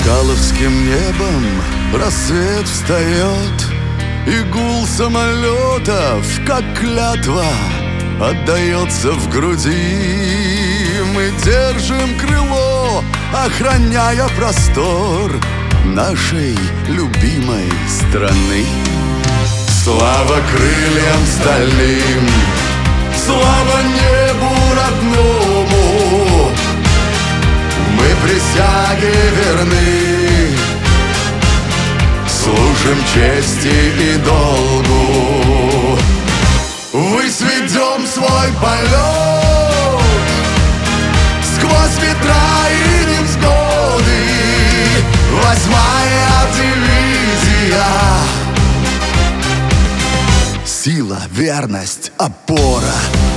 чкаловским небом рассвет встает, и гул самолетов, как клятва, отдается в груди. Мы держим крыло, охраняя простор нашей любимой страны. Слава крыльям стальным, слава небу родному, мы присяге верны, служим чести и долгу. Ввысь ведем свой полет, сквозь ветра и невзгоды. 8-я дивизия, сила, верность, опора.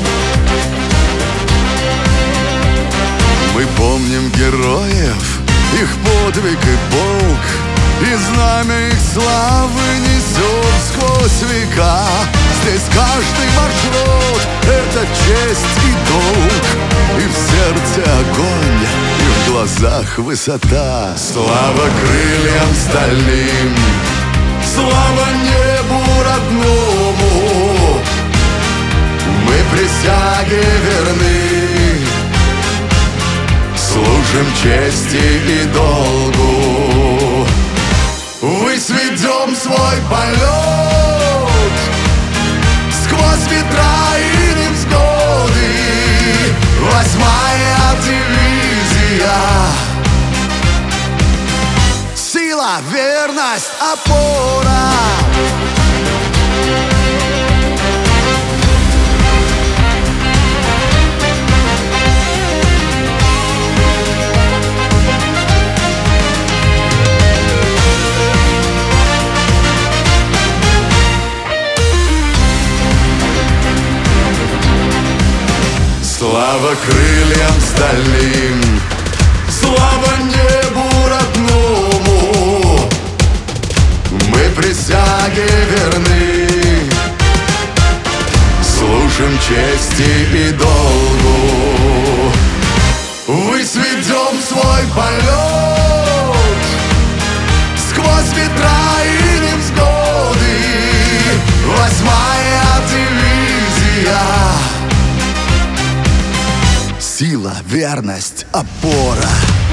Мы помним героев, их подвиг и полк, и знамя их славы несет сквозь века. Здесь каждый маршрут — это честь и долг, и в сердце огонь, и в глазах высота. Слава крыльям стальным, слава небу родному, мы присяге верны, служим чести и долгу. Ввысь ведем свой полет, сквозь ветра и невзгоды. 8-я дивизия, сила, верность, опора. Слава крыльям стальным, слава небу родному, мы присяге верны, служим чести и долгу. Ввысь ведем свой полет, сквозь ветра и невзгоды. 8-я дивизия, сила, верность, опора.